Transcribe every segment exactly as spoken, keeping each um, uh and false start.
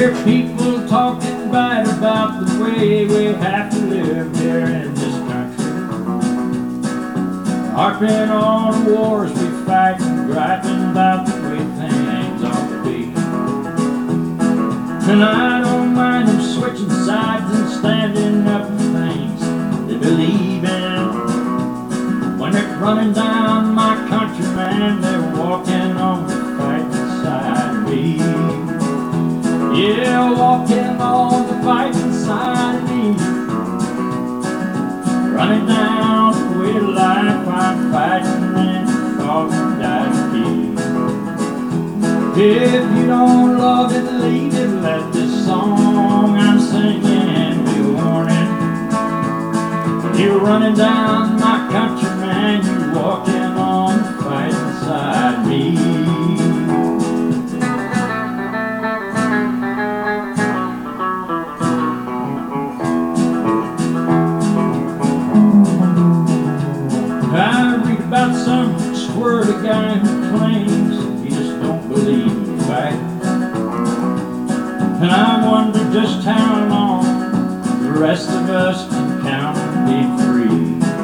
hear people talking bad about the way we have to live here in this country, harping on the wars we fight and griping about the way things ought to be. And I don't mind them switching sides and standing up for things they believe in. When they're running down my country, man, they're walking on the fighting side of me. Yeah, walking on the fighting side of me. Running down the way to life, I'm fighting and fought and died to keep. If you don't love it, leave it. Let this song I'm singing be a warning. When you're running down my country, man, you're walking on the fighting side of me. I read about some squirrely guy who claims he just don't believe in fact. And I wonder just how long the rest of us can count and be free.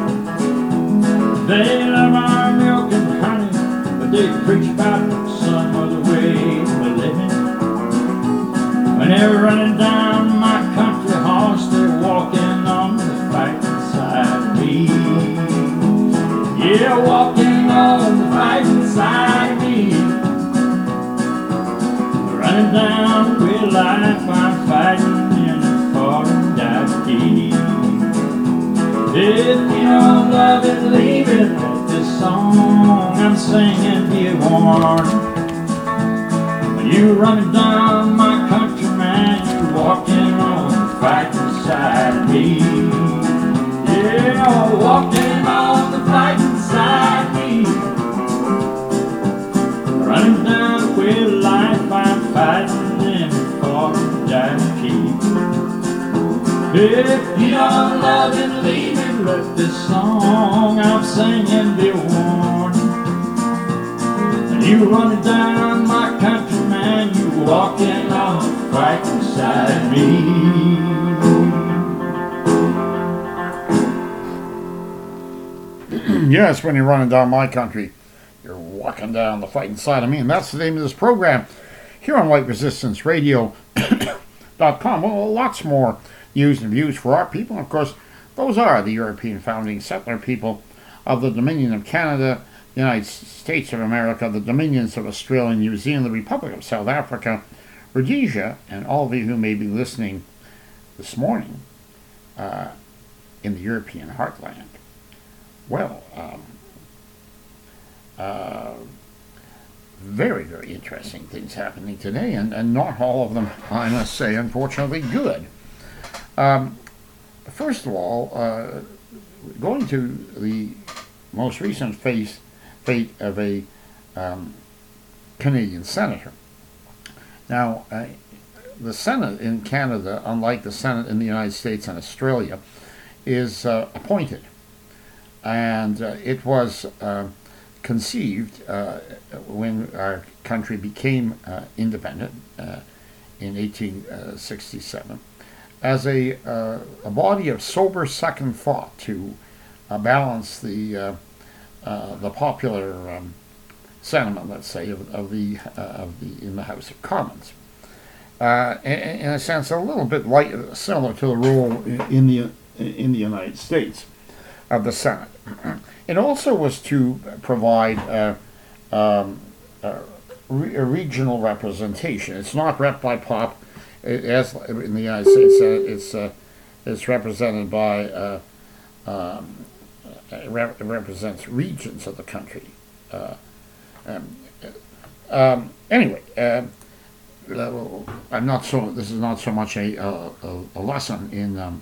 They love our milk and honey, but they preach about some other way of living. When they're running down my country horse, they're walking on the fighting side of me. Yeah, walking on the fighting side of me. Running down real life, I'm fighting in a fought and died to keep. If you don't love it, leave it. Let this song I'm singing be a warning. When you're running down my country, man, you're walking on the fighting side of me. Yeah, walking on the fighting side of me. Running down with life, I'm fighting and fought and died to keep. If you don't love it, leave it. Let this song I'm singing be a warning. When you're running down my country, man, you're walking on the fighting side of me. Yes, when you're running down my country, you're walking down the fighting side of me. And that's the name of this program here on white resistance radio dot com. Well, lots more news and views for our people. And of course, those are the European founding settler people of the Dominion of Canada, the United States of America, the Dominions of Australia, New Zealand, the Republic of South Africa, Rhodesia, and all of you who may be listening this morning uh, in the European heartland. Well, um, uh, very, very interesting things happening today, and, and not all of them, I must say, unfortunately, good. Um, first of all, uh, going to the most recent face, fate of a um, Canadian senator. Now, uh, the Senate in Canada, unlike the Senate in the United States and Australia, is uh, appointed. And uh, it was uh, conceived uh, when our country became uh, independent uh, in eighteen sixty-seven as a, uh, a body of sober second thought to uh, balance the uh, uh, the popular um, sentiment, let's say, of, of the uh, of the in the House of Commons. Uh, in, in a sense, a little bit like similar to the role in the in the United States of the Senate. It also was to provide uh, um, uh, re- a regional representation. It's not rep by pop, it, as in the United States. Uh, it's uh, it's represented by uh, um, it rep- represents regions of the country. Uh, um, um, anyway. Uh, Uh, I'm not so. This is not so much a a, a lesson in um,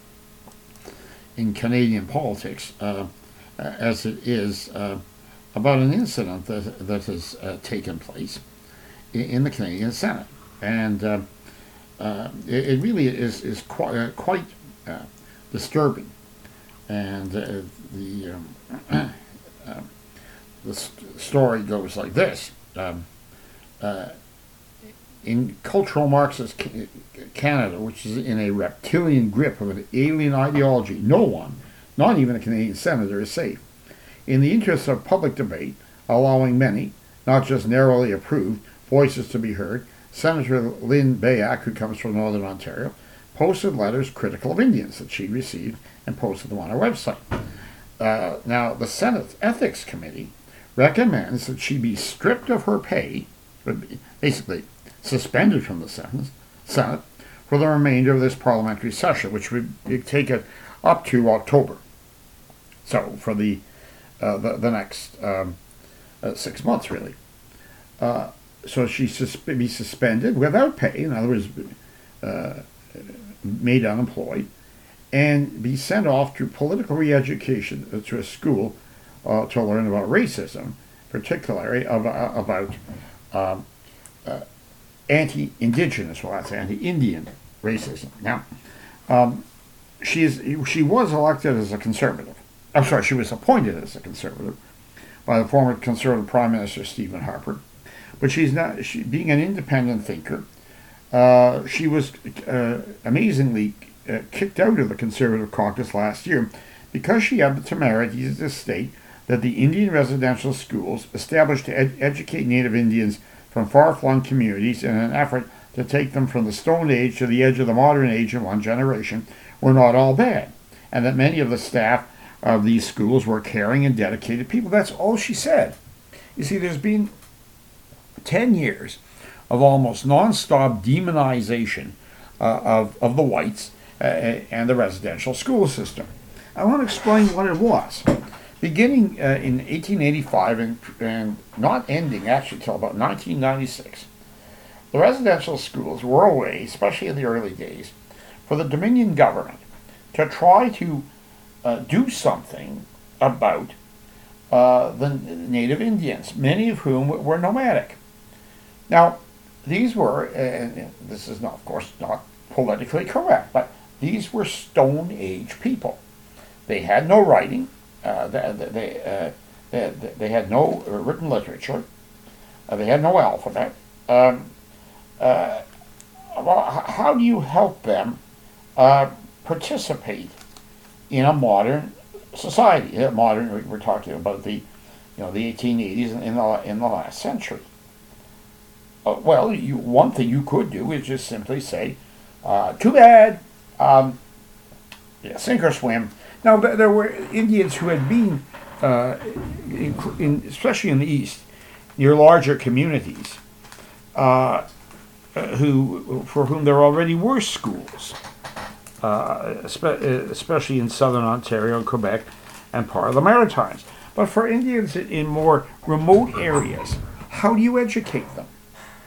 in Canadian politics uh, as it is uh, about an incident that that has uh, taken place in, in the Canadian Senate, and uh, uh, it, it really is is quite uh, quite uh, disturbing, and uh, the um, uh, the st- story goes like this. Um, uh, in cultural Marxist Canada, which is in a reptilian grip of an alien ideology, no one, not even a Canadian senator, is safe. In the interest of public debate, allowing many, not just narrowly approved, voices to be heard, Senator Lynn Bayak, who comes from Northern Ontario, posted letters critical of Indians that she received and posted them on her website. Uh, now, the Senate Ethics Committee recommends that she be stripped of her pay, basically suspended from the Senate, for the remainder of this parliamentary session, which would take it up to October. So, for the uh, the, the next um, uh, six months, really. Uh, so she sus- be suspended without pay, in other words, uh, made unemployed, and be sent off to political re-education uh, to a school uh, to learn about racism, particularly of, uh, about um, uh, anti-indigenous, well, that's anti-Indian racism. Now, um, she is she was elected as a conservative. I'm sorry, she was appointed as a conservative by the former Conservative Prime Minister Stephen Harper, but she's not. She, being an independent thinker, uh, she was uh, amazingly uh, kicked out of the Conservative caucus last year because she had the temerity to state that the Indian residential schools established to ed- educate Native Indians from far-flung communities in an effort to take them from the Stone Age to the edge of the modern age in one generation were not all bad, and that many of the staff of these schools were caring and dedicated people. That's all she said. You see, there's been ten years of almost non-stop demonization uh, of, of the whites uh, and the residential school system. I want to explain what it was. Beginning uh, in eighteen eighty-five and, and not ending actually till about nineteen ninety-six, the residential schools were a way, especially in the early days, for the Dominion government to try to uh, do something about uh, the Native Indians, many of whom were nomadic. Now, these were, and this is not, of course, not politically correct, but these were Stone Age people. They had no writing. Uh, they, they, uh, they, they had no written literature. Uh, they had no alphabet. Um, uh, well, how do you help them uh, participate in a modern society? Uh, modern, we're talking about the, you know, the eighteen eighties in the in the last century. Uh, well, you, one thing you could do is just simply say, uh, "Too bad, um, yeah, sink or swim." Now, there were Indians who had been, uh, in, in, especially in the East, near larger communities, uh, who for whom there already were schools, uh, especially in southern Ontario and Quebec and part of the Maritimes. But for Indians in more remote areas, how do you educate them?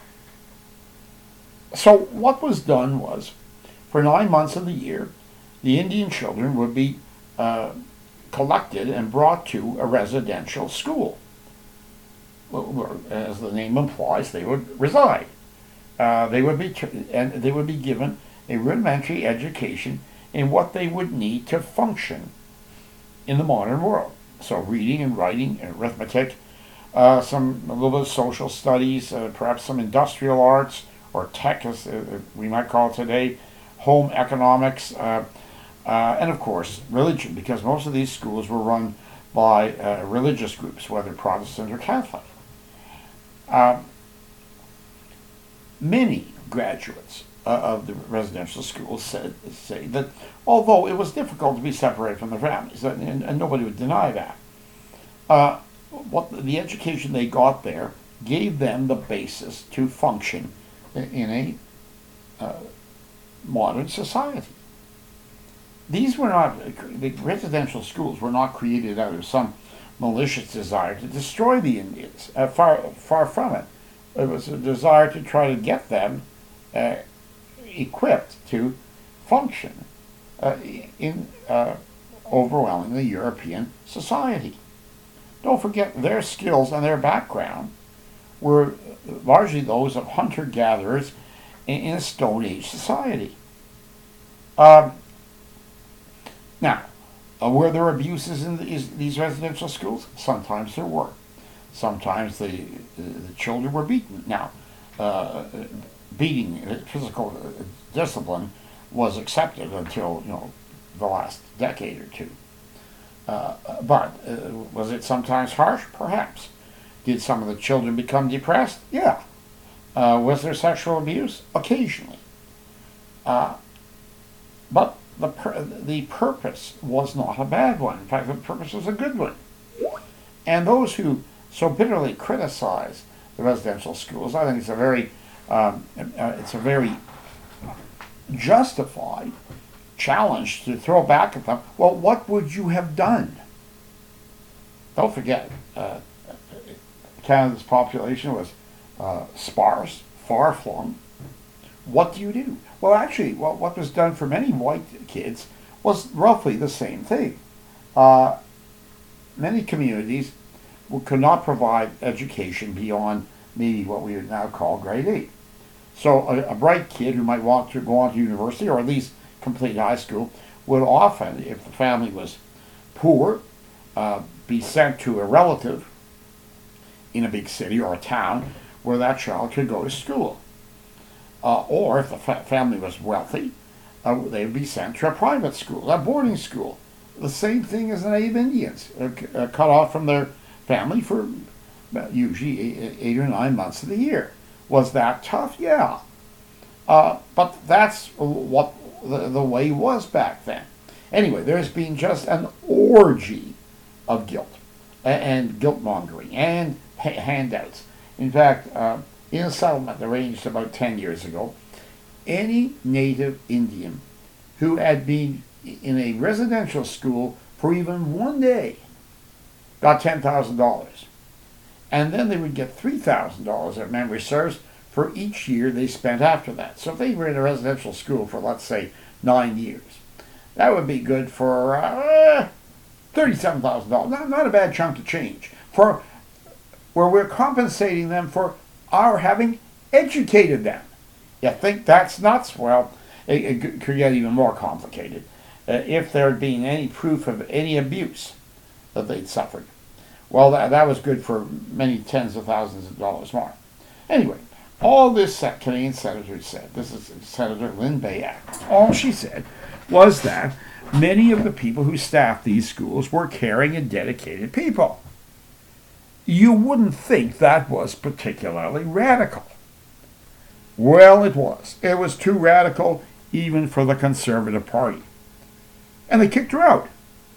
So what was done was, for nine months of the year, the Indian children would be Uh, collected and brought to a residential school. Well, as the name implies, they would reside. Uh, they would be tr- and they would be given a rudimentary education in what they would need to function in the modern world. So, reading and writing, and arithmetic, uh, some a little bit of social studies, uh, perhaps some industrial arts or tech, as uh, we might call it today, home economics. Uh, Uh, and of course, religion, because most of these schools were run by uh, religious groups, whether Protestant or Catholic. Uh, many graduates uh, of the residential schools said, say that although it was difficult to be separated from their families, and, and nobody would deny that, uh, what the education they got there gave them the basis to function in a uh, modern society. These were not, the residential schools were not created out of some malicious desire to destroy the Indians. Uh, far, far from it. It was a desire to try to get them uh, equipped to function uh, in uh, overwhelmingly European society. Don't forget, their skills and their background were largely those of hunter-gatherers in, in a Stone Age society. Um, Now, uh, were there abuses in these, these residential schools? Sometimes there were. Sometimes the, the, the children were beaten. Now, uh, beating, uh, physical uh, discipline was accepted until, you know, the last decade or two. Uh, but uh, was it sometimes harsh? Perhaps. Did some of the children become depressed? Yeah. Uh, was there sexual abuse? Occasionally. Uh, but the, pur- the purpose was not a bad one. In fact, the purpose was a good one. And those who so bitterly criticize the residential schools, I think it's a very, um, uh, it's a very justified challenge to throw back at them. Well, what would you have done? Don't forget, uh, Canada's population was uh, sparse, far-flung. What do you do? Well, actually, what, what was done for many white kids was roughly the same thing. Uh, many communities could not provide education beyond maybe what we would now call grade eight. So a, a bright kid who might want to go on to university or at least complete high school would often, if the family was poor, uh, be sent to a relative in a big city or a town where that child could go to school. Uh, or if the fa- family was wealthy, uh, they would be sent to a private school, a boarding school. The same thing as the Native Indians, uh, c- uh, cut off from their family for uh, usually eight, eight or nine months of the year. Was that tough? Yeah. Uh, but that's what the, the way was back then. Anyway, there's been just an orgy of guilt and, and guilt mongering and ha- handouts. In fact, uh, in a settlement arranged about ten years ago, any native Indian who had been in a residential school for even one day got ten thousand dollars. And then they would get three thousand dollars, if memory serves, for each year they spent after that. So if they were in a residential school for, let's say, nine years, that would be good for uh, thirty-seven thousand dollars. Not, not a bad chunk of change. For where we're compensating them for our having educated them. You think that's nuts? Well, it, it could get even more complicated. Uh, if there had been any proof of any abuse that they'd suffered, well, that, that was good for many tens of thousands of dollars more. Anyway, all this Canadian senator said, this is Senator Lynn Bayat, all she said was that many of the people who staffed these schools were caring and dedicated people. You wouldn't think that was particularly radical. Well, it was. It was too radical even for the Conservative Party. And they kicked her out.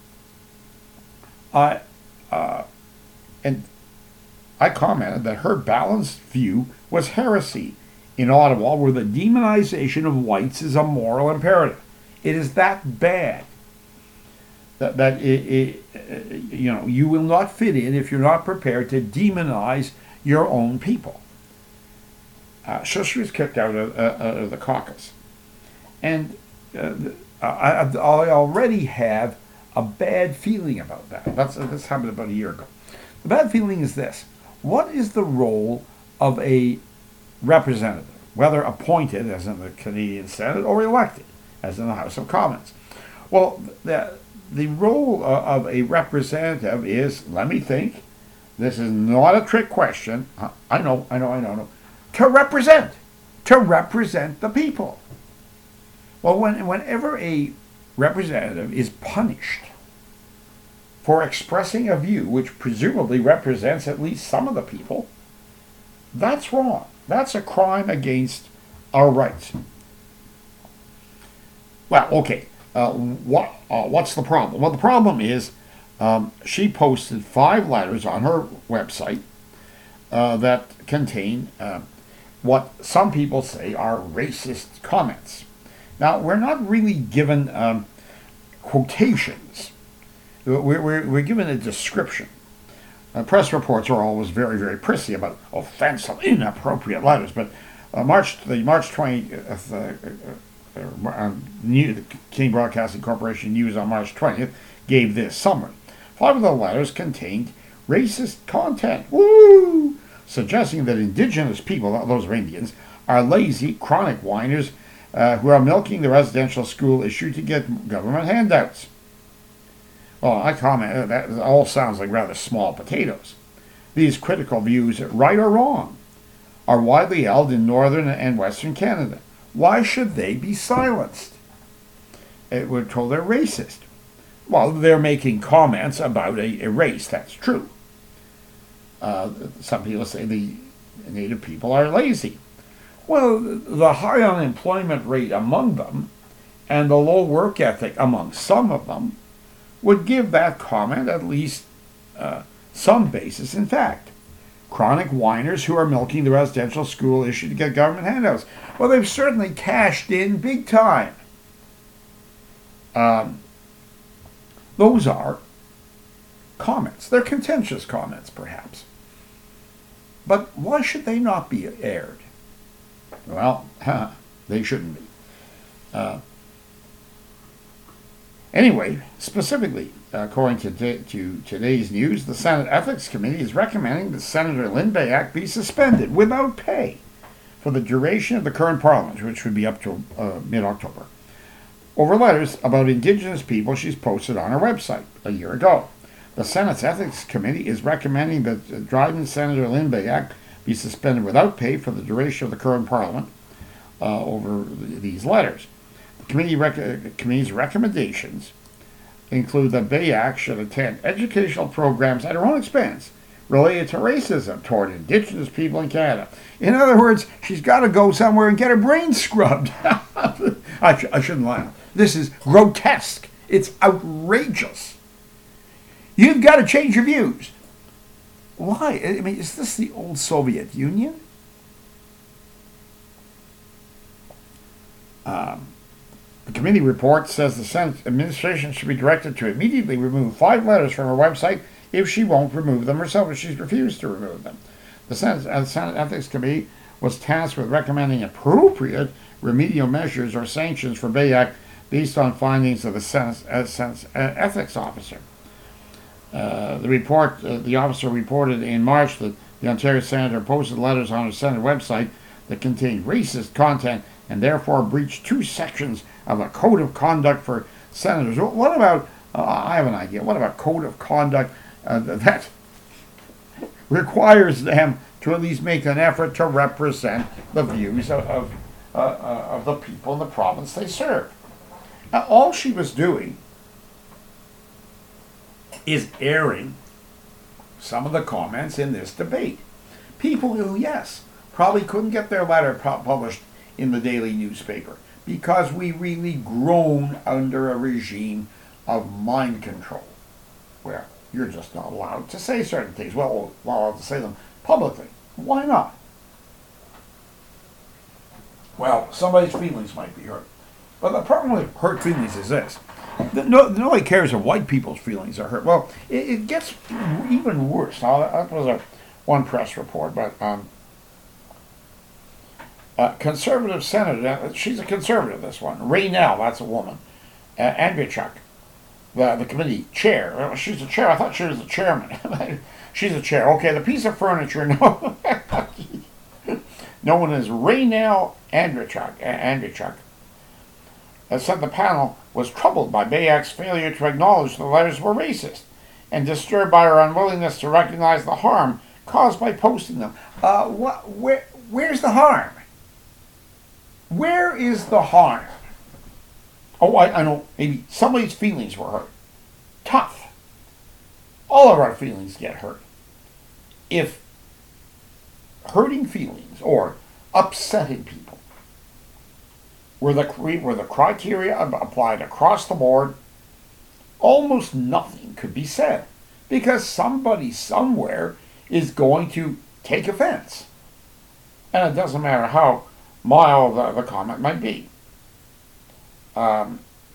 I, uh, and I commented that her balanced view was heresy in Ottawa, where the demonization of whites is a moral imperative. It is that bad that, that it, it, you know, you will not fit in if you're not prepared to demonize your own people. Uh, so she was kicked out of, uh, out of the caucus. And uh, I, I already have a bad feeling about that. That's, this happened about a year ago. The bad feeling is this. What is the role of a representative, whether appointed, as in the Canadian Senate, or elected, as in the House of Commons? Well, the, the role of a representative is, let me think, this is not a trick question. I know, I know, I know, I know. To represent, to represent the people. Well, when, whenever a representative is punished for expressing a view which presumably represents at least some of the people, that's wrong. That's a crime against our rights. Well, okay, uh, what uh, what's the problem? Well, the problem is um, she posted five letters on her website uh, that contain uh, what some people say are racist comments. Now, we're not really given um, quotations. We're, we're, we're given a description. Uh, press reports are always very, very prissy about offensive, inappropriate letters, but uh, March the March twentieth, uh, uh, uh, new, the Canadian Broadcasting Corporation News on March twentieth gave this summary. Five of the letters contained racist content, woo, suggesting that Indigenous people, those are Indians, are lazy, chronic whiners uh, who are milking the residential school issue to get government handouts. Well, I comment, that all sounds like rather small potatoes. These critical views, right or wrong, are widely held in northern and western Canada. Why should they be silenced? It, we're told they're racist. Well, they're making comments about a, a race. That's true. Uh, some people say the Native people are lazy. Well, the high unemployment rate among them and the low work ethic among some of them would give that comment at least uh, some basis in fact. Chronic whiners who are milking the residential school issue to get government handouts. Well, they've certainly cashed in big time. Um, those are comments. They're contentious comments, perhaps. But why should they not be aired? Well, they shouldn't be. Uh, anyway, specifically, according to, to today's news, the Senate Ethics Committee is recommending that Senator Lynn Beyak be suspended without pay for the duration of the current Parliament, which would be up to uh, mid-October, over letters about Indigenous people she's posted on her website a year ago. The Senate's Ethics Committee is recommending that uh, Dryden Senator Lynn Beyak be suspended without pay for the duration of the current Parliament uh, over th- these letters. The committee rec- committee's recommendations include that Beyak should attend educational programs at her own expense related to racism toward Indigenous people in Canada. In other words, she's got to go somewhere and get her brain scrubbed. I, sh- I shouldn't laugh. This is grotesque. It's outrageous. You've got to change your views. Why? I mean, is this the old Soviet Union? Um, the committee report says the Senate administration should be directed to immediately remove five letters from her website if she won't remove them herself, if she's refused to remove them. The Senate, uh, Senate Ethics Committee was tasked with recommending appropriate remedial measures or sanctions for Beyak based on findings of the Senate, uh, Senate uh, ethics officer. Uh, the report, uh, the officer reported in March that the Ontario senator posted letters on her Senate website that contained racist content and therefore breached two sections of a code of conduct for senators. What about, uh, I have an idea, what about code of conduct uh, that requires them to at least make an effort to represent the views of, of, uh, uh, of the people in the province they serve? Now, all she was doing is airing some of the comments in this debate. People who, yes, probably couldn't get their letter pu- published in the daily newspaper because we really groan under a regime of mind control where you're just not allowed to say certain things. Well, not allowed to say them publicly. Why not? Well, somebody's feelings might be hurt. But the problem with hurt feelings is this. No, nobody cares if white people's feelings are hurt. Well, it, it gets even worse. Now, that was a one press report, but um, a conservative senator, she's a conservative, this one, Raynell, that's a woman, uh, Andreychuk, the, the committee chair. She's the chair. I thought she was the chairman. She's a chair. Okay, the piece of furniture, no, known as Raynell Andreychuk, Andreychuk, uh, said the panel was troubled by Beyak's failure to acknowledge the letters were racist and disturbed by her unwillingness to recognize the harm caused by posting them. Uh, what, where, where's the harm? Where is the harm? Oh, I, I know, maybe somebody's feelings were hurt. Tough. All of our feelings get hurt. If hurting feelings or upsetting people were the, were the criteria applied across the board, almost nothing could be said because somebody somewhere is going to take offense. And it doesn't matter how mild the, the comment might be. Um,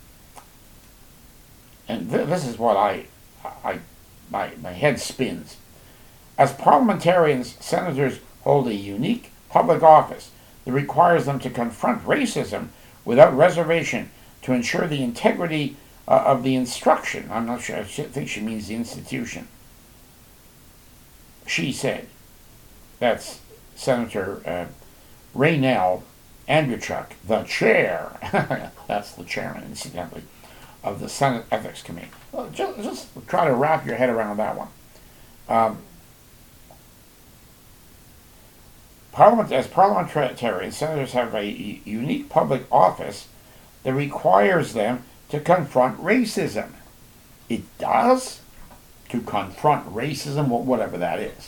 and th- this is what I, I, my, my head spins. As parliamentarians, senators hold a unique public office that requires them to confront racism without reservation to ensure the integrity uh, of the instruction. I'm not sure, I think she means the institution. She said, that's Senator uh, Raynell Andreychuk, the chair, that's the chairman, incidentally, of the Senate Ethics Committee. Well, just, just try to wrap your head around that one. Um, Parliament, as parliamentarians, senators have a unique public office that requires them to confront racism. It does? To confront racism, whatever that is.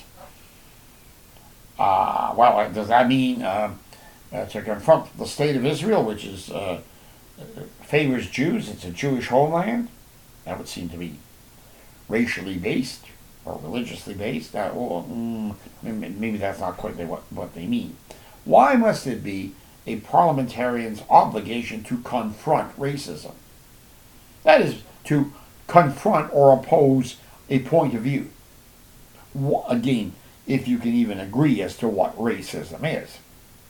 Uh, well, does that mean uh, uh, to confront the state of Israel, which is uh, favors Jews? It's a Jewish homeland. That would seem to be racially based or religiously based. Uh, well, mm, maybe that's not quite what, what they mean. Why must it be a parliamentarian's obligation to confront racism? That is, to confront or oppose a point of view. Again, if you can even agree as to what racism is.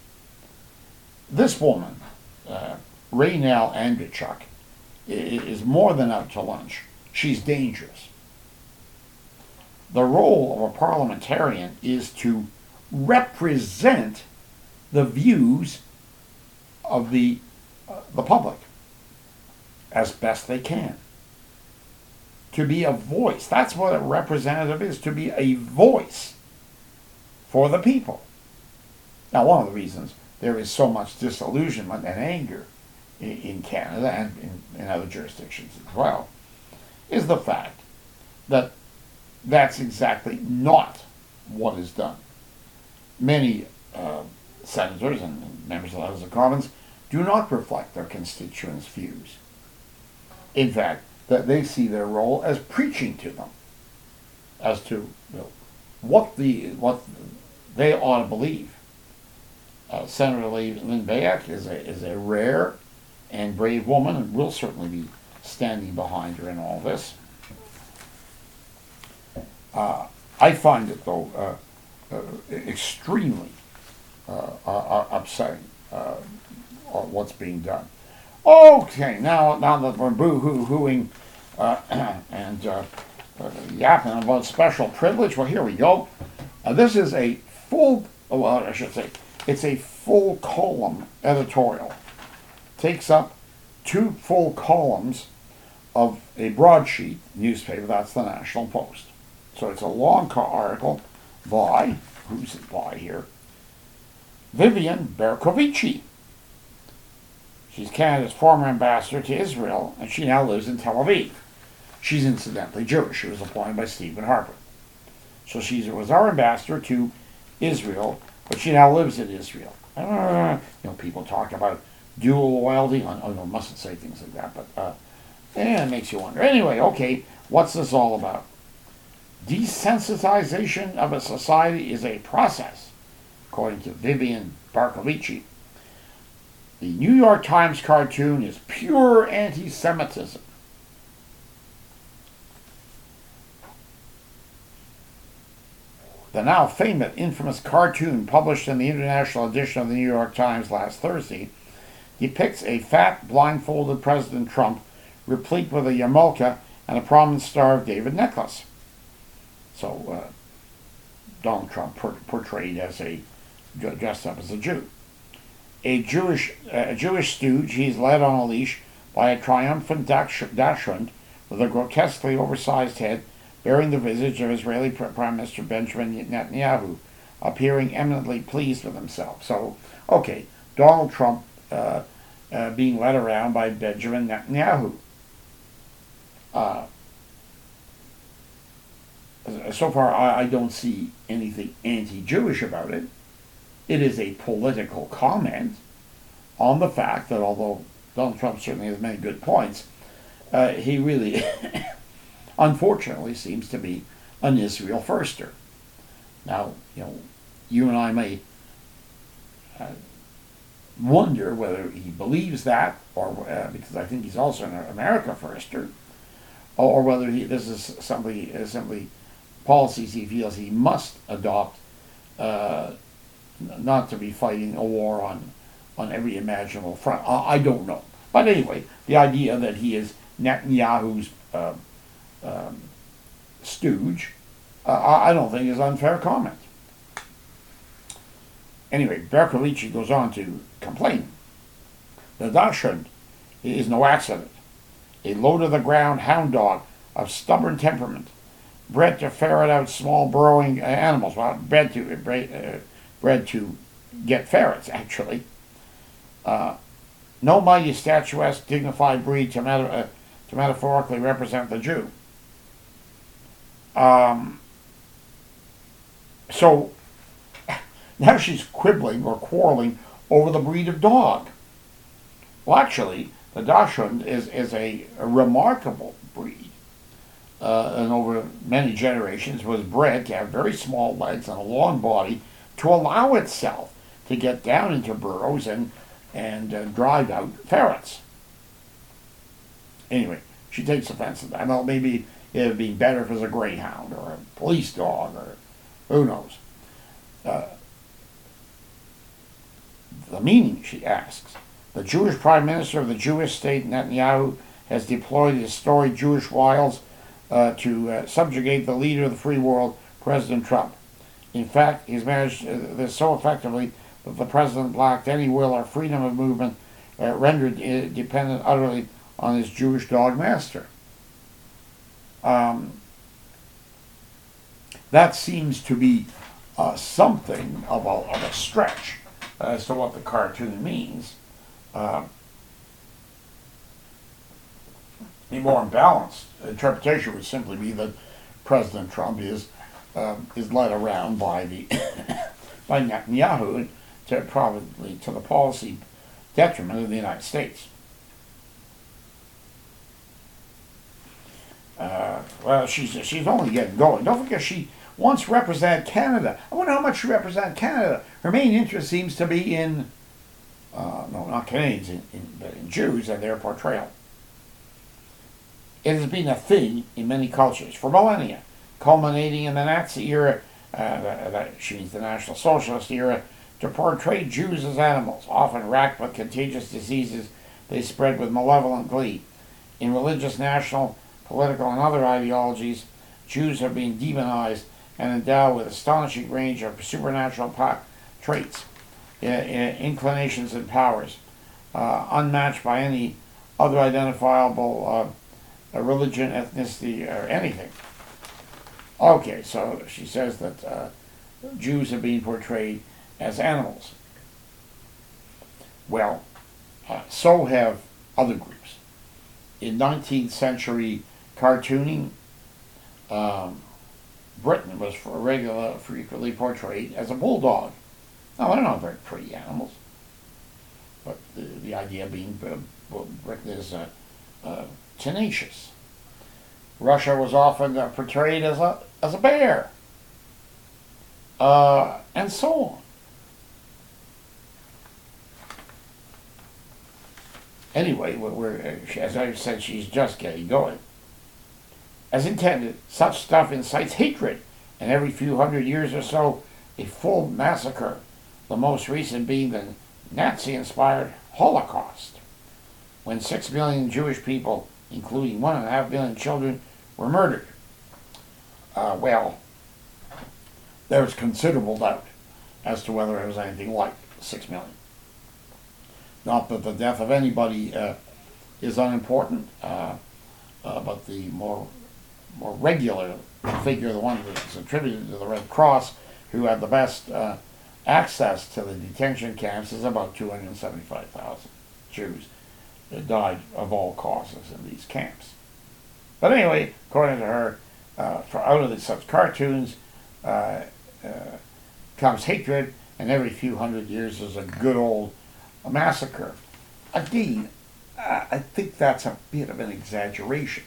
This woman, uh, Raynell Andrechuk, is more than out to lunch. She's dangerous. The role of a parliamentarian is to represent the views of the, uh, the public as best they can. To be a voice. That's what a representative is, to be a voice for the people. Now, one of the reasons there is so much disillusionment and anger in, in Canada and in, in other jurisdictions as well is the fact that that's exactly not what is done. Many uh, senators and members of the House of Commons do not reflect their constituents' views. In fact, that they see their role as preaching to them as to you know, what the what they ought to believe. Uh, Senator Lynn Beyak is a is a rare and brave woman, and will certainly be standing behind her in all this. Uh, I find it though uh, uh, extremely uh, uh, upsetting uh, what's being done. Okay, now now that we're boo-hoo-hooing uh, and uh, uh, yapping about special privilege, well, here we go. Uh, this is a full, well, I should say, it's a full column editorial. Takes up two full columns of a broadsheet newspaper, that's the National Post. So it's a long article by, who's it by here? Vivian Bercovici. She's Canada's former ambassador to Israel, and she now lives in Tel Aviv. She's incidentally Jewish. She was appointed by Stephen Harper. So she was our ambassador to Israel, but she now lives in Israel. Uh, you know, people talk about dual loyalty. Oh, no, mustn't say things like that, but uh, yeah, it makes you wonder. Anyway, okay, what's this all about? Desensitization of a society is a process, according to Vivian Bercovici. The New York Times cartoon is pure anti-Semitism. The now famous, infamous cartoon published in the international edition of the New York Times last Thursday depicts a fat, blindfolded President Trump replete with a yarmulke and a prominent Star of David necklace. So, uh, Donald Trump per- portrayed as a, dressed up as a Jew. A Jewish, uh, Jewish stooge, he's led on a leash by a triumphant dachshund with a grotesquely oversized head bearing the visage of Israeli Prime Minister Benjamin Netanyahu, appearing eminently pleased with himself. So, okay, Donald Trump uh, uh, being led around by Benjamin Netanyahu. Uh, so far, I, I don't see anything anti-Jewish about it. It is a political comment on the fact that although Donald Trump certainly has many good points, uh, he really, unfortunately, seems to be an Israel firster. Now, you know, you and I may uh, wonder whether he believes that, or uh, because I think he's also an America firster, or whether he, this is simply uh, simply policies he feels he must adopt. Uh, not to be fighting a war on on every imaginable front. I, I don't know. But anyway, the idea that he is Netanyahu's uh, um, stooge, uh, I, I don't think is unfair comment. Anyway, Bercovici goes on to complain. The dachshund is no accident. A low-to-the-ground hound dog of stubborn temperament, bred to ferret out small burrowing animals, well, bred to... Bred, uh, bred to get ferrets, actually. Uh, no mighty, statuesque, dignified breed to, meta- uh, to metaphorically represent the Jew. Um, so now she's quibbling or quarreling over the breed of dog. Well, actually, the Dachshund is, is a, a remarkable breed. Uh, and over many generations was bred to have very small legs and a long body to allow itself to get down into burrows and, and uh, drive out ferrets. Anyway, she takes offense to that. I know maybe it would be better if it was a greyhound or a police dog or who knows. Uh, the meaning, she asks. The Jewish Prime Minister of the Jewish state, Netanyahu, has deployed his storied Jewish wiles uh, to uh, subjugate the leader of the free world, President Trump. In fact, he's managed uh, this so effectively that the president lacked any will or freedom of movement, uh, rendered uh, dependent utterly on his Jewish dog master. Um, that seems to be uh, something of a, of a stretch as to what the cartoon means. Uh, a more balanced interpretation would simply be that President Trump is uh, is led around by the by Netanyahu, to probably to the policy detriment of the United States. Uh, well, she's she's only getting going. Don't forget, she once represented Canada. I wonder how much she represented Canada. Her main interest seems to be in, uh, no, not Canadians, in, in, but in Jews and their portrayal. It has been a thing in many cultures for millennia, culminating in the Nazi era, uh, the, the, she means the National Socialist era, to portray Jews as animals, often racked with contagious diseases they spread with malevolent glee. In religious, national, political, and other ideologies, Jews are being demonized and endowed with astonishing range of supernatural po- traits, uh, inclinations, and powers, uh, unmatched by any other identifiable uh, religion, ethnicity, or anything. Okay, so she says that uh, Jews are being portrayed as animals. Well, uh, so have other groups. In nineteenth century cartooning, um, Britain was for regular, frequently portrayed as a bulldog. Now, they're not very pretty animals, but the, the idea being uh, Britain is uh, uh, tenacious. Russia was often uh, portrayed as a as a bear, uh, and so on. Anyway, we're, we're, as I said, she's just getting going. As intended, such stuff incites hatred, and every few hundred years or so, a full massacre, the most recent being the Nazi-inspired Holocaust, when six million Jewish people, including one and a half million children, were murdered. Uh, well, there's considerable doubt as to whether it was anything like six million. Not that the death of anybody uh, is unimportant, uh, uh, but the more more regular figure, the one that's attributed to the Red Cross, who had the best uh, access to the detention camps, is about two hundred seventy-five thousand Jews that died of all causes in these camps. But anyway, according to her, uh, for out of the, such cartoons uh, uh, comes hatred, and every few hundred years there's a good old massacre. Again, I think that's a bit of an exaggeration.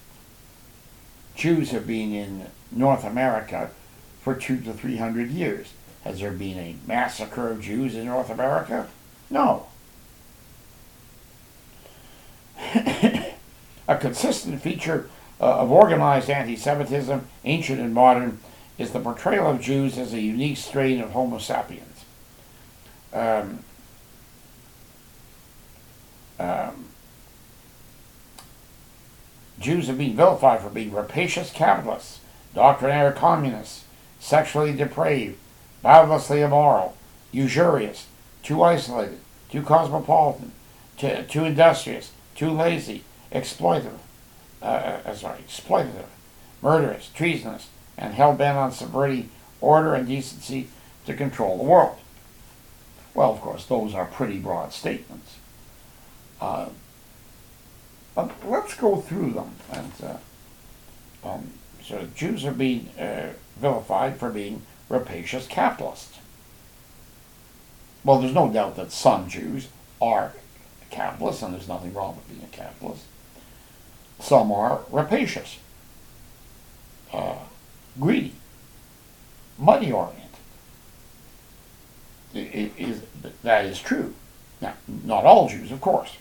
Jews have been in North America for two to three hundred years. Has there been a massacre of Jews in North America? No. A consistent feature uh, of organized anti-Semitism, ancient and modern, is the portrayal of Jews as a unique strain of Homo sapiens. Um, um, Jews have been vilified for being rapacious capitalists, doctrinaire communists, sexually depraved, boundlessly immoral, usurious, too isolated, too cosmopolitan, too, too industrious, too lazy, exploitive, uh, uh, sorry, exploitative, murderous, treasonous, and hell-bent on subverting order and decency to control the world. Well, of course, those are pretty broad statements. Uh, but let's go through them. And uh, um, so Jews are being uh, vilified for being rapacious capitalists. Well, there's no doubt that some Jews are capitalists, and there's nothing wrong with being a capitalist. Some are rapacious, uh, greedy, money-oriented. It, it is, that is true. Now, not all Jews, of course.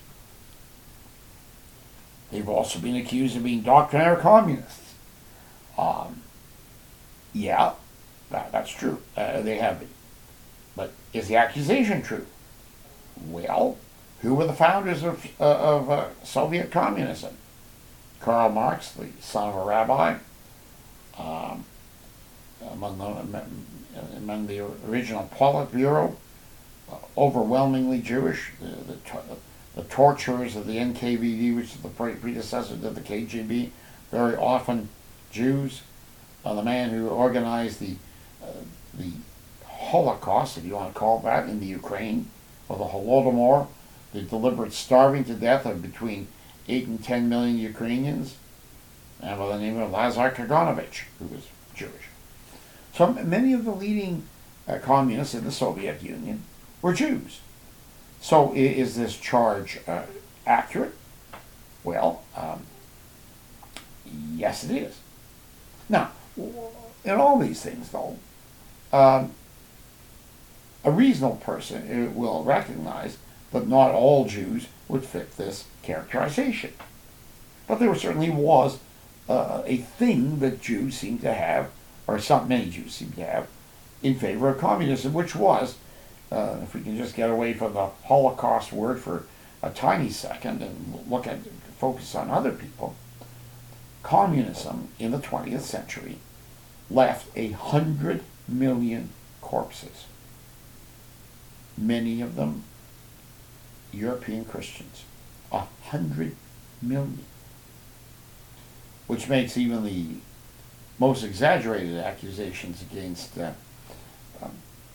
They've also been accused of being doctrinaire communists. Um, yeah, that, that's true. Uh, they have been. But is the accusation true? Well, who were the founders of, uh, of uh, Soviet communism? Karl Marx, the son of a rabbi, um, among, the, among the original Politburo, uh, overwhelmingly Jewish. The, the, the torturers of the N K V D, which is the predecessor to the K G B, very often Jews. Uh, the man who organized the uh, the Holocaust, if you want to call it that, in the Ukraine, or the Holodomor, the deliberate starving to death of between eight and ten million Ukrainians, and by the name of Lazar Kaganovich, who was Jewish. So many of the leading uh, communists in the Soviet Union were Jews. So is this charge uh, accurate? Well, um, yes it is. Now, in all these things, though, um, a reasonable person will recognize that not all Jews would fit this characterization. But there certainly was uh, a thing that Jews seem to have, or some many Jews seem to have, in favor of communism, which was, uh, if we can just get away from the Holocaust word for a tiny second and look at, focus on other people, communism in the twentieth century left a hundred million corpses. Many of them European Christians. A hundred million. Which makes even the most exaggerated accusations against uh, um,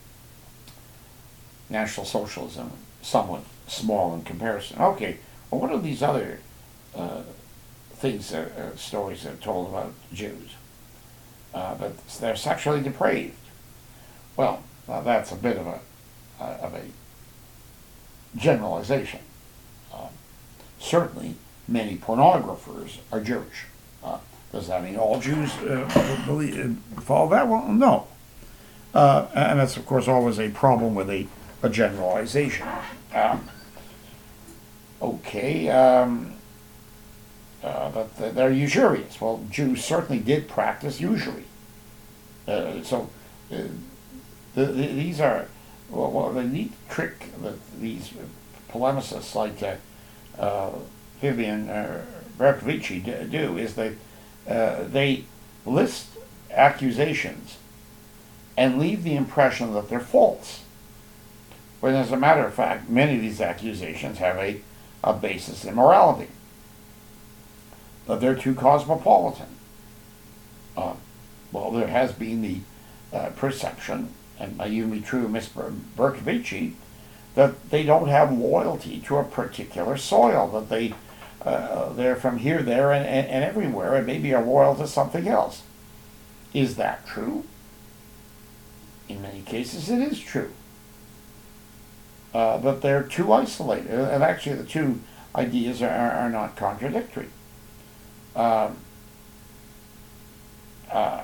National Socialism somewhat small in comparison. Okay, well, what are these other uh, things, uh, uh, stories that are told about Jews? Uh, but they're sexually depraved. Well, uh, that's a bit of a uh, of a generalization. Uh, certainly, many pornographers are Jewish. Uh, does that mean all Jews uh, believe, follow that? Well, no. Uh, and that's, of course, always a problem with a, a generalization. Um, okay, um, uh, but they're usurious. Well, Jews certainly did practice usury. Uh, so uh, the, the, these are, well, well, the neat trick that these polemicists like uh, uh, Vivian uh, Berkovici do is they, uh, they list accusations and leave the impression that they're false. When, as a matter of fact, many of these accusations have a, a basis in morality. That they're too cosmopolitan. Uh, well, there has been the uh, perception, and may even be true of Miss Berkovici, that they don't have loyalty to a particular soil, that they, uh, they're from here, there, and, and, and everywhere, and maybe are loyal to something else. Is that true? In many cases, it is true. Uh, but they're too isolated, and actually the two ideas are, are not contradictory. Um, uh,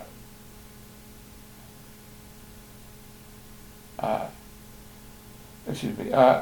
uh, excuse me. Uh,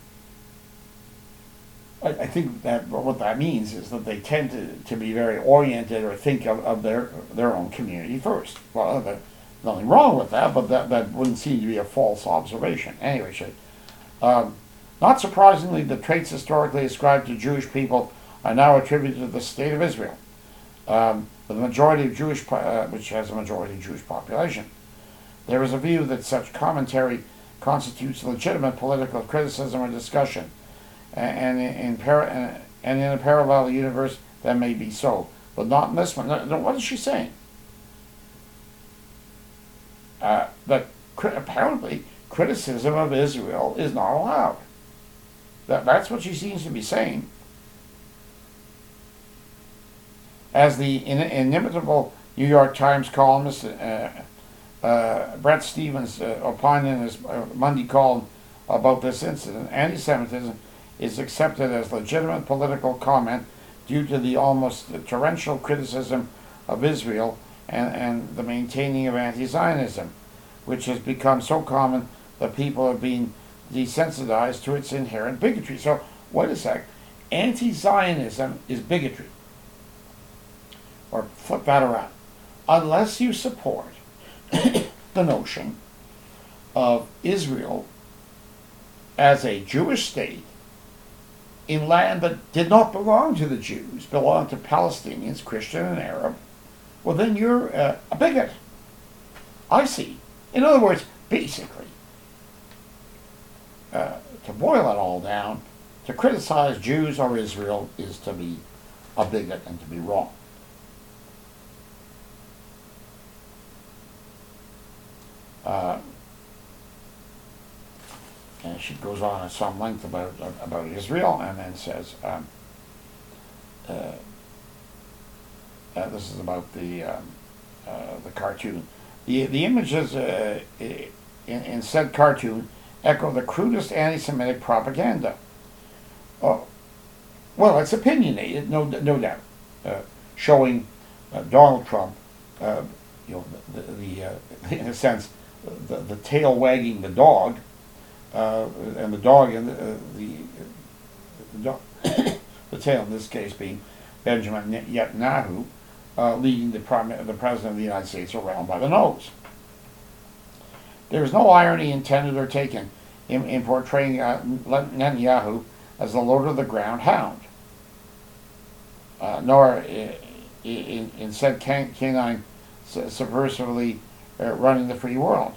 I, I think that what that means is that they tend to, to be very oriented or think of, of their their own community first. Well, there's nothing wrong with that, but that, that wouldn't seem to be a false observation. Anyway, should, um, not surprisingly, the traits historically ascribed to Jewish people are now attributed to the state of Israel, um, the majority of Jewish, uh, which has a majority Jewish population. There is a view that such commentary constitutes legitimate political criticism or discussion, and in, in para- and in a parallel universe that may be so, but not in this one. What is she saying? Uh, but cri- apparently criticism of Israel is not allowed. That, that's what she seems to be saying. As the in, inimitable New York Times columnist uh, uh, Bret Stephens uh, opined in his uh, Monday column about this incident, anti-Semitism is accepted as legitimate political comment due to the almost torrential criticism of Israel and, and the maintaining of anti-Zionism, which has become so common that people are being desensitized to its inherent bigotry. So, wait a sec. Anti-Zionism is bigotry. Or flip that around. Unless you support the notion of Israel as a Jewish state in land that did not belong to the Jews, belonged to Palestinians, Christian and Arab, well then you're uh, a bigot. I see. In other words, basically, uh, to boil it all down, to criticize Jews or Israel is to be a bigot and to be wrong. Uh, and she goes on at some length about about Israel, and then says, um, uh, uh, "This is about the um, uh, the cartoon. The the images uh, in, in said cartoon echo the crudest anti-Semitic propaganda. Oh, well, it's opinionated, no no doubt, uh, showing uh, Donald Trump, uh, you know, the, the, the uh, in a sense." The, the tail wagging the dog, uh, and the dog in the, uh, the, the, dog the tail in this case being Benjamin Netanyahu, uh, leading the, Prime, the President of the United States around by the nose. There is no irony intended or taken in, in portraying uh, Netanyahu as the Lord of the Ground hound, uh, nor in, in, in said can, canine subversively Uh, running the free world.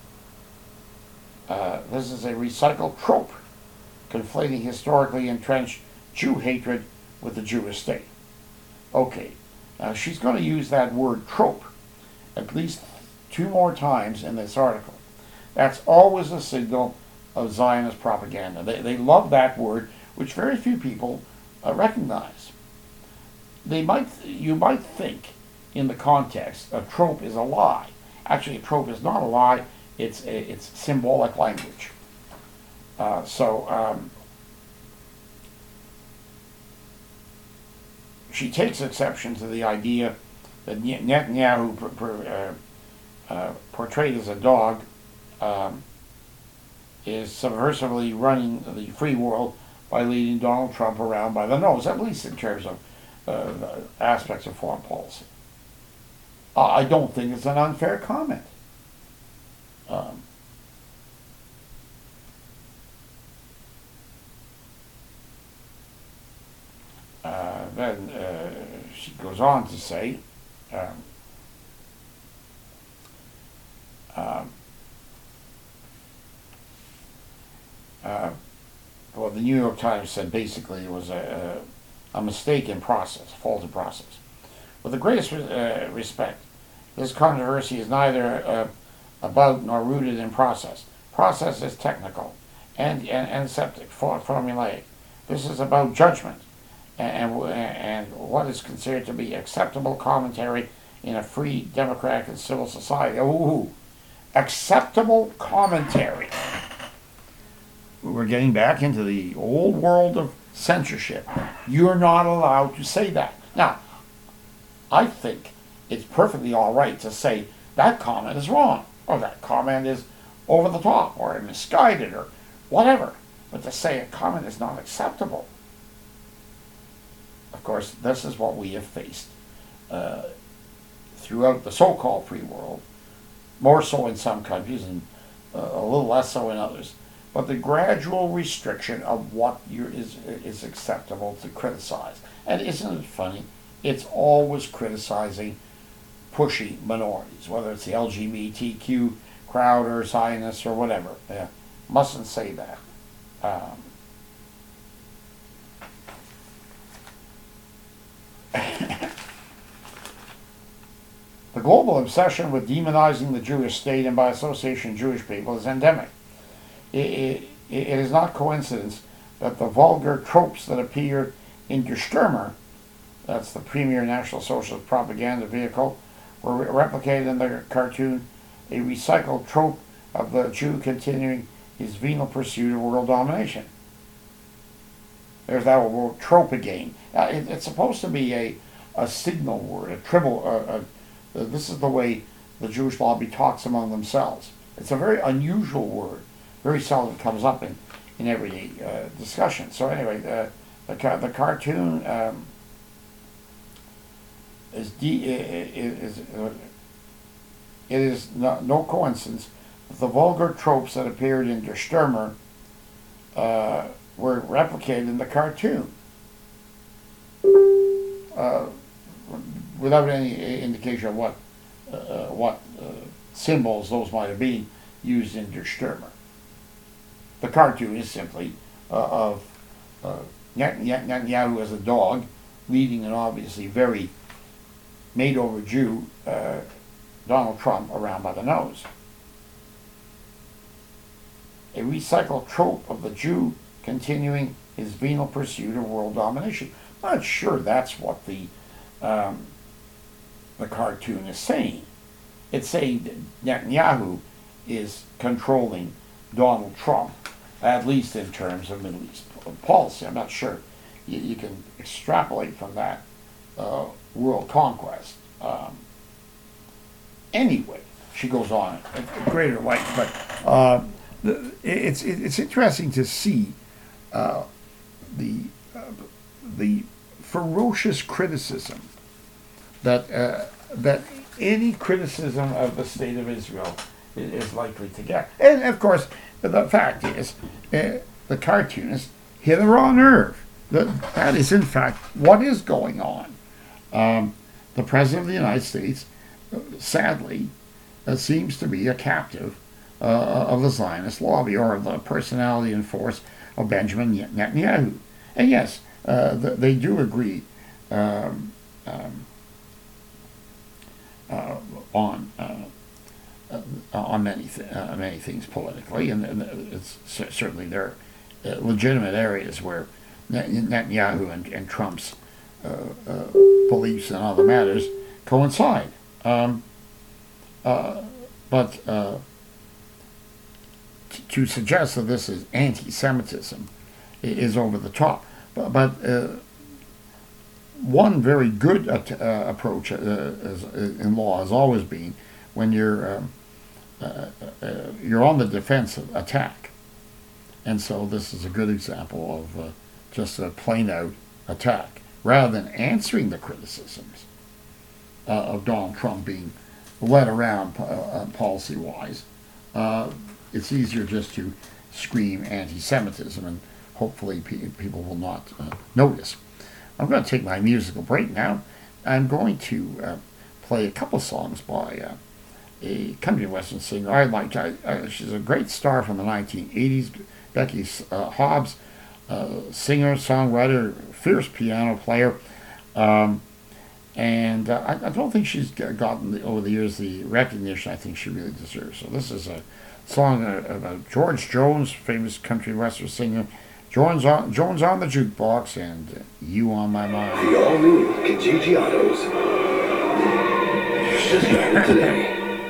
Uh, this is a recycled trope, conflating historically entrenched Jew hatred with the Jewish state. Okay, now she's going to use that word trope at least two more times in this article. That's always a signal of Zionist propaganda. They, they love that word, which very few people uh, recognize. They might, you might think, in the context, a trope is a lie. Actually, a trope is not a lie, it's, a, it's symbolic language. Uh, so, um, she takes exception to the idea that Netanyahu, per, per, uh, uh, portrayed as a dog, um, is subversively running the free world by leading Donald Trump around by the nose, at least in terms of uh, the aspects of foreign policy. I don't think it's an unfair comment. Um, uh, then uh, she goes on to say, um, um, uh, well, the New York Times said basically it was a, a, a mistake in process, faulty process. With the greatest uh, respect, this controversy is neither uh, about nor rooted in process. Process is technical and, and, and septic, formulaic. This is about judgment and, and, and what is considered to be acceptable commentary in a free, democratic, and civil society. Ooh, acceptable commentary. We're getting back into the old world of censorship. You're not allowed to say that. Now, I think it's perfectly all right to say that comment is wrong, or that comment is over the top, or misguided, or whatever. But to say a comment is not acceptable. Of course, this is what we have faced uh, throughout the so-called free world, more so in some countries and uh, a little less so in others. But the gradual restriction of what you're, is, is acceptable to criticize. And isn't it funny? It's always criticizing pushy minorities, whether it's the L G B T Q crowd or Zionists or whatever. Yeah, mustn't say that. Um, the global obsession with demonizing the Jewish state and by association Jewish people is endemic. It, it, it is not coincidence that the vulgar tropes that appear in Der Stürmer, that's the premier National Socialist propaganda vehicle, were replicated in the cartoon, a recycled trope of the Jew continuing his venal pursuit of world domination. There's that word trope again. Uh, it, it's supposed to be a, a signal word, a tribble. Uh, uh, this is the way the Jewish lobby talks among themselves. It's a very unusual word. Very seldom comes up in, in everyday uh, discussion. So anyway, uh, the, the cartoon um, is, de- is, uh, it is no, no coincidence that the vulgar tropes that appeared in Der Stürmer uh, were replicated in the cartoon uh, without any indication of what uh, what uh, symbols those might have been used in Der Stürmer. The cartoon is simply uh, of uh, Netanyahu as a dog leading an obviously very made-over Jew, uh, Donald Trump, around by the nose. A recycled trope of the Jew continuing his venal pursuit of world domination. I'm not sure that's what the um, the cartoon is saying. It's saying that Netanyahu is controlling Donald Trump, at least in terms of Middle East policy. I'm not sure you, you can extrapolate from that uh, world conquest. Um, anyway, she goes on at greater length, but uh, the, it's it's interesting to see uh, the uh, the ferocious criticism that uh, that any criticism of the state of Israel is likely to get. And of course, the fact is, uh, the cartoonist hit a raw nerve. That, that is, in fact, what is going on. Um, the President of the United States, uh, sadly, uh, seems to be a captive uh, of the Zionist lobby, or of the personality and force of Benjamin Netanyahu. And yes, uh, the, they do agree um, um, uh, on uh, uh, on many th- uh, many things politically, and, and it's c- certainly there are uh, legitimate areas where Netanyahu and, and Trump's uh, uh, beliefs and other matters coincide. Um, uh, but uh, t- to suggest that this is anti-Semitism is over the top. But, but uh, one very good at, uh, approach uh, as, in law has always been when you're um, uh, uh, you're on the defensive attack, and so this is a good example of uh, just a plain out attack rather than answering the criticisms uh, of Donald Trump being led around uh, policy wise. Uh, it's easier just to scream anti-Semitism, and hopefully pe- people will not uh, notice. I'm going to take my musical break now. I'm going to uh, play a couple songs by uh, a country western singer I liked. I, I, she's a great star from the nineteen eighties, Becky uh, Hobbs, uh, singer, songwriter, fierce piano player. Um, and uh, I, I don't think she's gotten, the, over the years, the recognition I think she really deserves. So this is a song about George Jones, famous country western singer. Jones on, Jones on the Jukebox, and uh, You on My Mind. The all-new Kijiji Autos. Just drive it today.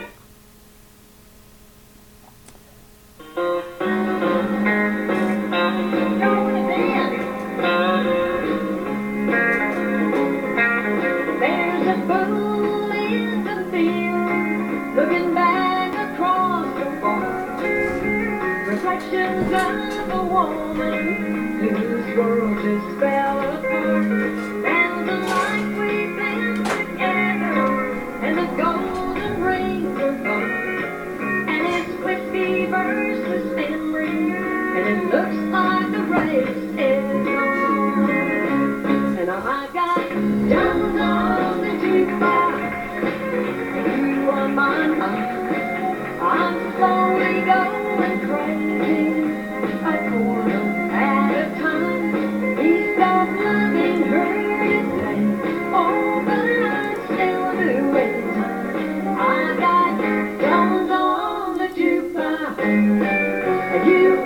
There's a bull in the field, looking back across the farm. Reflections of a woman whose world just fell apart. And the life we've been together, and the golden rings are gone. And it's whiskey versus memory, and it looks like the race is on. And I got diamonds on the jukebox, and you on my mind. I'm slowly going crazy, a quarter at a time. He stopped loving her today, oh, but I still do it. I got Jones on the jukebox, and you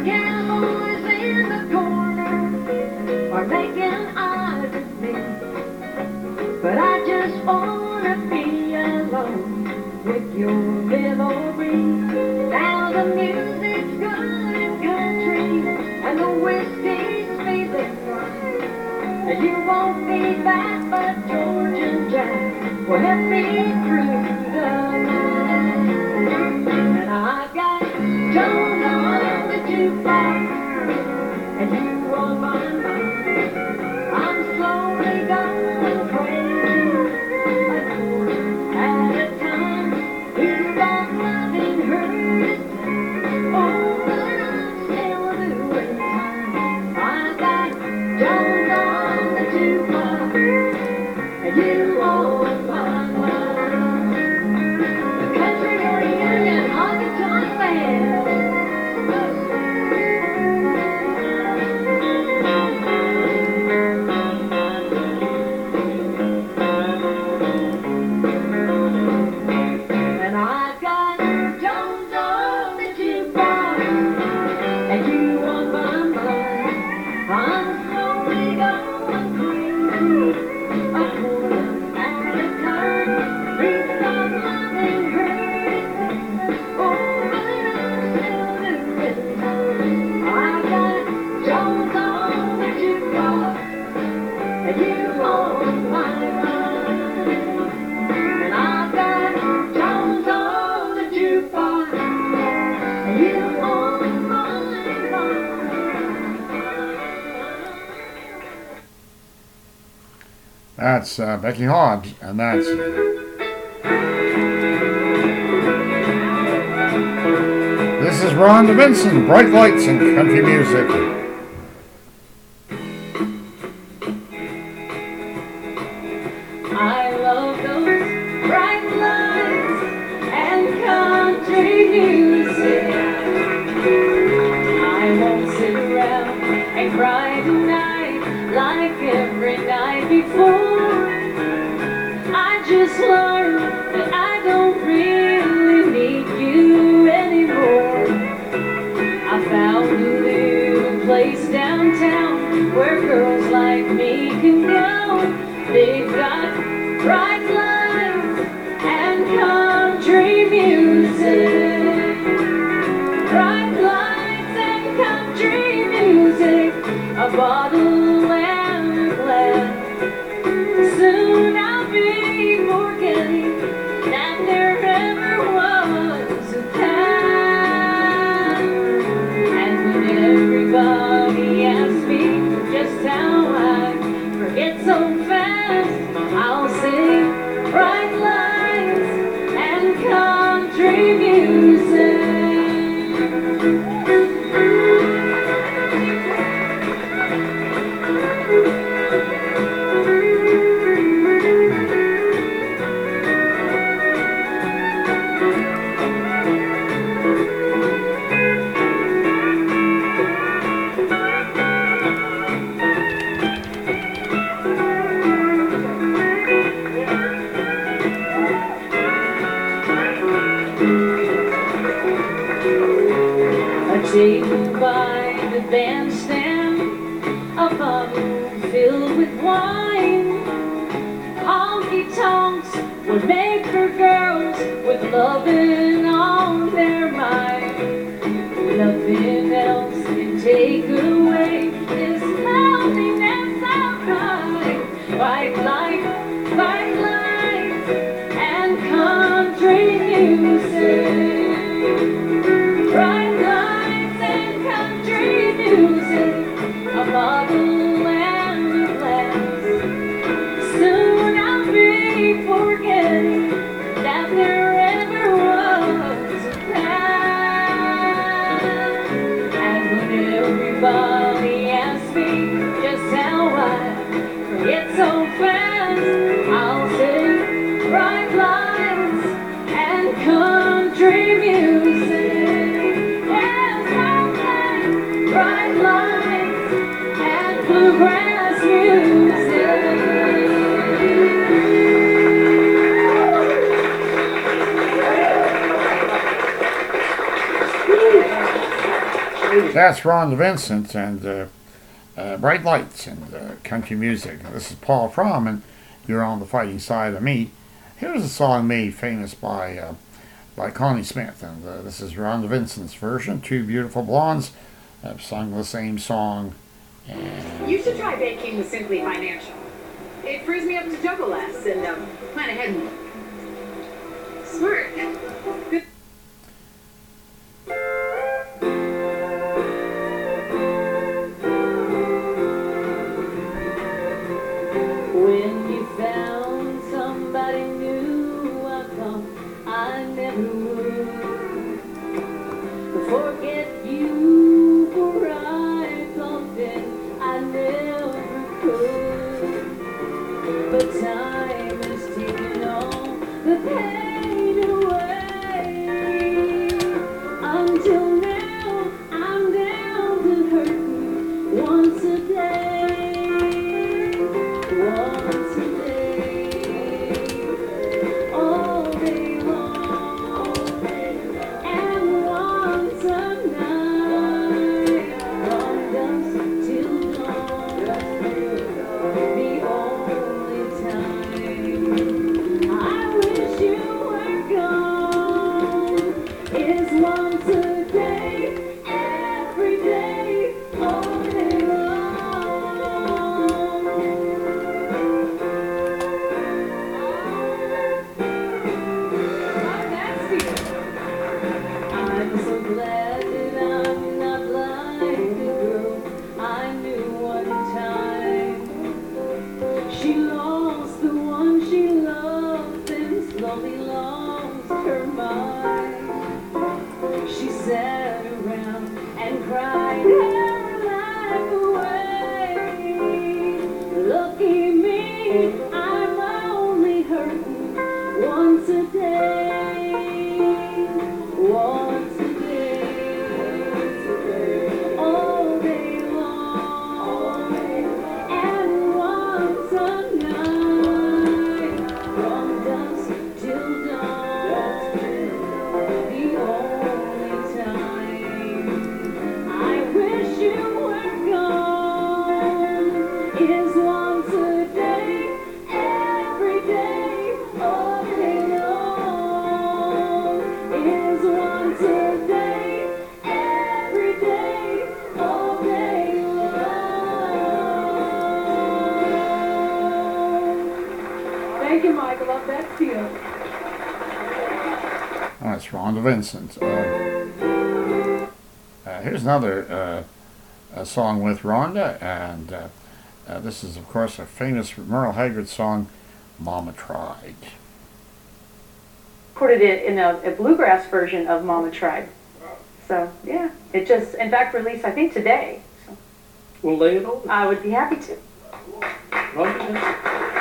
the cowboys in the corner are making eyes at me, but I just wanna be alone with your memory. Now the music's good and country, and the whiskey's feeling right, and you won't be back, but George and Jack will help me through the night. And I've got Jones on the jukebox, and you on my mind. I'm slowly going crazy, a quarter at a time. He's got loving her, oh, but I'm still doing time. I've got Jones on the jukebox, and you on my mind. The country reunion honky tonk band. And I've got Jones on the jukebox, and you on my mind. I'm slowly going crazy, a quarter at a time. Please stop loving her, oh, but I'm still doing time. I got Jones on the jukebox, and you on my mind. And I've got Jones on the jukebox, and you on my mind. That's uh, Becky Hobbs, and that's this is Rhonda Benson, Bright Lights and Country Music. I love those bright lights and country music. I won't sit around and cry tonight like every night before. I just learned that I don't really need you anymore. I found a little place downtown where girls like me can go. They've got bright lights and country music. Bright lights and country music. A bottle and a glass. Soon I'll be forgetting that there ever was a past. And when everybody asks me just how I forget so fast, I'll sing bright lights and country music. A table by the bandstand, a bottle filled with wine. Honky tonks would make for girls with loving on their mind. Nothing else can take away this loneliness of mine. White light, white light, and country music. Bright lights and country music, a bottle and a glass. Soon I'll be forgetting that there ever was a past. And when everybody asks me just how I forget so fast, I'll say bright lights and country music. Bright lights and bluegrass music. That's Rhonda Vincent and uh, uh, Bright Lights and uh, country music. This is Paul Fromm, and you're on the fighting side of me. Here's a song made famous by uh, by Connie Smith, and uh, this is Rhonda Vincent's version. Two beautiful blondes have sung the same song. And You should try baking with Simply Financial. It frees me up to juggle less and um, plan ahead more. Smart. Good. When you found somebody new, I thought I never would forget you, for I thought that I never could. But time has taken all the pain away. Until now, I'm down to hurting once a day. Once a day, all day long, and once a night, from dusk till dawn. The only time I wish you were gone is once a day, every day, all day long. I'm so glad that I'm not like the girl I knew one time. She lost the one she loved and slowly lost her mind. She sat around and cried her life away. Lucky me, I'm only hurting once a day. Once a day, all day long, and once a night, from dusk till dawn. The only time I wish you were gone is once a day, every day, all day long. Is once a day, every day, all day long. Thank you, Mike. I love that feel. oh, that's Rhonda Vincent. Uh, uh, here's another uh, a song with Rhonda, and uh, uh, this is, of course, a famous Merle Haggard song, Mama Tried. Recorded it in a, a bluegrass version of Mama Tried. So, yeah, it just, in fact, released, I think, today. So We'll lay it on. I would be happy to. Rhonda Vincent.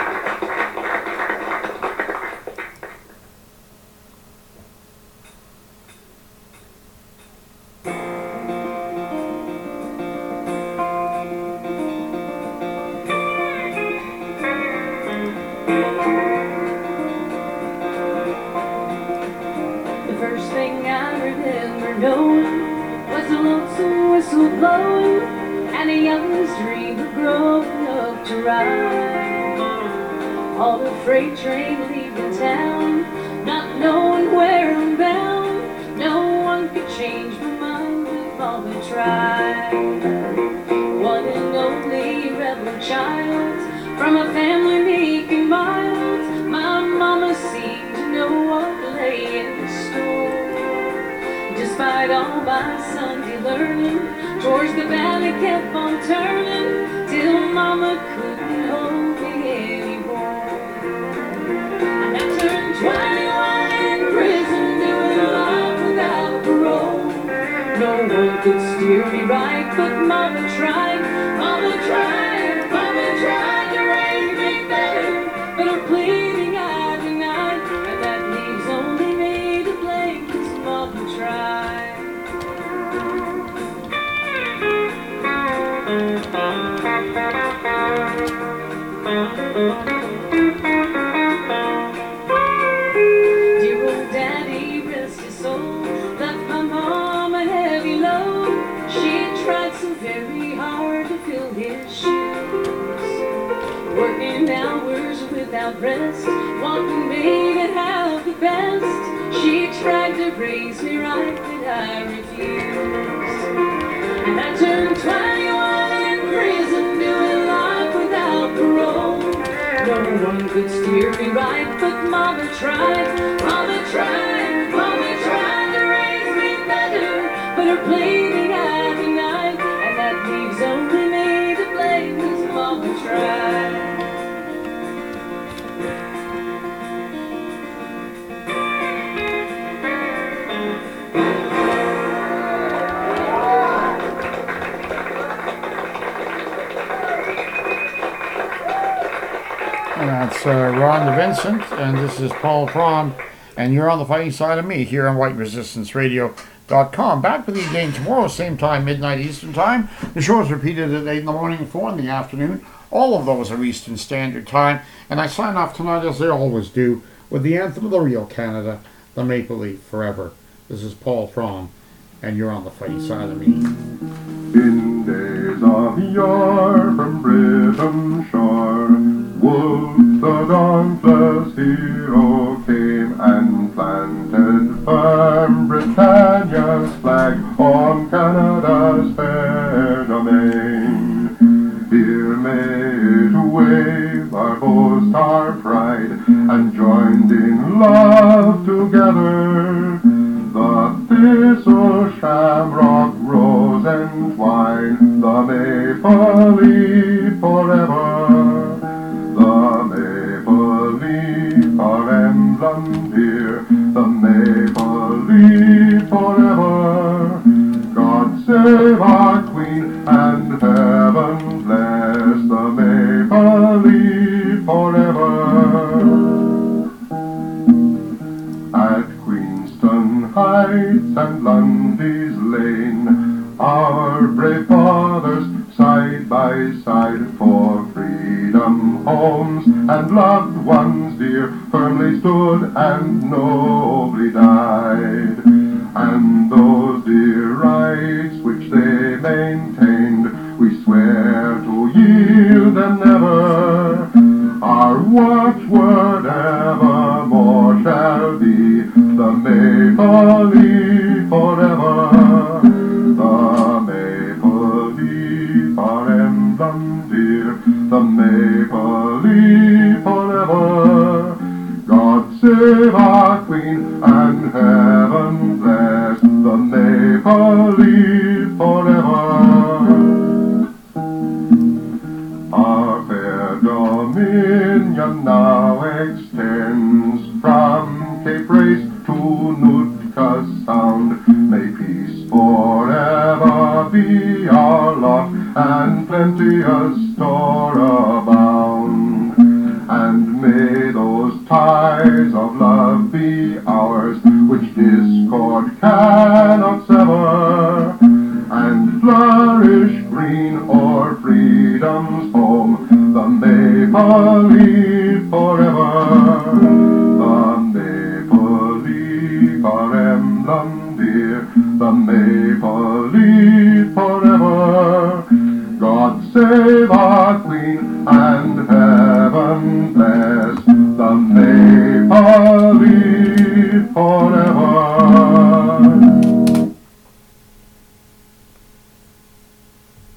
The first thing I remember knowing was a lonesome whistle blowing and a youngest dream of growing up to ride on a freight train leaving town, not knowing where I'm bound. No one could change my mind if Mama tried. One and only rebel child from a family making miles, my mama seemed to know what lay in store. Despite all my Sunday learning, towards the valley kept on turning till Mama couldn't hold me anymore. And I turned twenty-one in prison, doing life without parole. No one could steer me right, but Mama tried, Mama tried, Mama tried to raise me better, but her pleading I denied, and that leaves only me to blame, 'cause Mama tried. Dear old daddy, rest his soul, left my mom a heavy load. She without rest, wanting me to have the best. She tried to raise me right, but I refused. And I turned twenty-one in prison, doing life without parole. No one could steer me right, but Mama tried, Mama tried, Mama tried to raise me better, but her blaming had the night, and that leaves only me to blame, 'cause Mama tried. That's uh, Rhonda Vincent, and this is Paul Fromm, and you're on the fighting side of me here on white resistance radio dot com. Back with you again tomorrow, same time, midnight Eastern Time. The show is repeated at eight in the morning, four in the afternoon. All of those are Eastern Standard Time. And I sign off tonight, as I always do, with the anthem of the real Canada, the Maple Leaf Forever. This is Paul Fromm, and you're on the fighting side of me. In days of yore from Britain's shore, Wolfe the dauntless hero came and planted firm Britannia's flag on Canada's fair domain. Here may it wave our boast, our pride, and joined in love together. The thistle, shamrock, rose, and twine, the maple leaf forever. The maple leaf, our emblem dear, the maple leaf forever. God save our Queen, and heaven bless the maple leaf forever. At Queenston Heights and Lundy's Lane, our brave fathers side by side for freedom, homes, and loved ones dear firmly stood and nobly died. And those dear rights which they maintained, we swear to yield them never. Our watchword evermore shall be the maple leaf forever. The maple leaf, our emblem dear, the maple leaf forever. God save our Queen, and heaven bless the maple leaf forever. Our fair dominion now extends from Cape Race to Nootka Sound. May peace forever be our lot, and plenteous store abound. And may those ties of love be ours, which discord cannot sever, and flourish green o'er freedom's home, the maple leaf forever. The maple leaf, our emblem dear, the maple leaf forever. God save our Queen, and heaven bless the maple leaf forever.